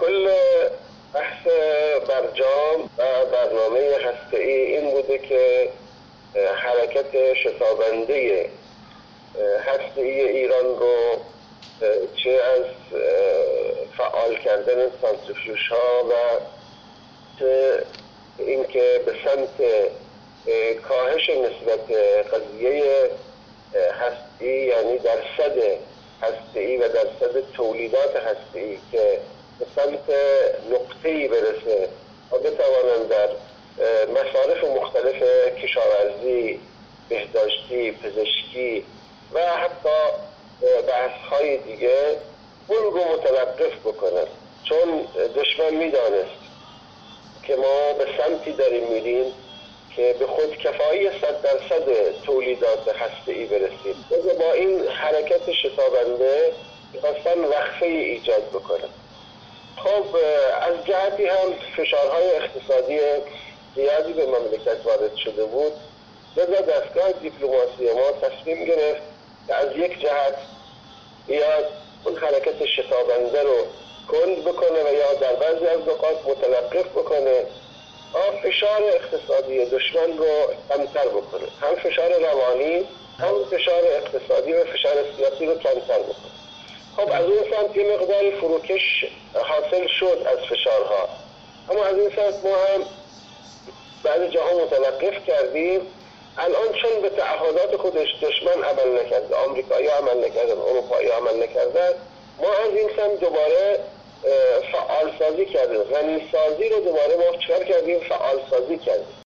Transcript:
کل بحث برجام و برنامه هسته‌ای این بوده که حرکت شتابنده هسته‌ای ایران رو چه از فعال کردن سانتریفیوژ ها و چه اینکه به سمت کاهش نسبت قضیه هسته‌ای، یعنی درصد هسته‌ای و درصد تولیدات هسته‌ای که به سمت نقطه‌ای برسه و بتوانند در مصارف مختلف کشاورزی، بهداشتی، پزشکی و حتی بحث‌های دیگه اون رو متوقف بکنن، چون دشمن میدانست که ما به سمتی داریم میریم که به خود کفایی 100% تولیدات هسته‌ای برسیم. با این حرکت شتابنده می‌خواستن وقفه ایجاد بکنن. خب از جهتی هم فشارهای اقتصادی زیادی به مملکت وارد شده بود، لذا دستگاه دیپلماسی ما تصمیم گرفت که از یک جهت بیاد اون حرکت شتابنده رو کند بکنه و یا در بعضی از نقاط متوقف بکنه و فشار اقتصادی دشمن رو کمتر بکنه، هم فشار روانی هم فشار اقتصادی و فشار سیاسی رو کمتر بکنه. خب از اون سمت یه مقداری فروکش حاصل شد از فشارها، اما از این سمت ما هم بعضی جاها متوقف کردیم. الان چون به تعهدات خودش دشمن عمل نکرده، آمریکایی عمل نکردن، اروپایی عمل نکردن، ما از این سمت دوباره فعال سازی کردیم، غنی سازی رو دوباره ما چکار کردیم؟ فعال سازی کردیم.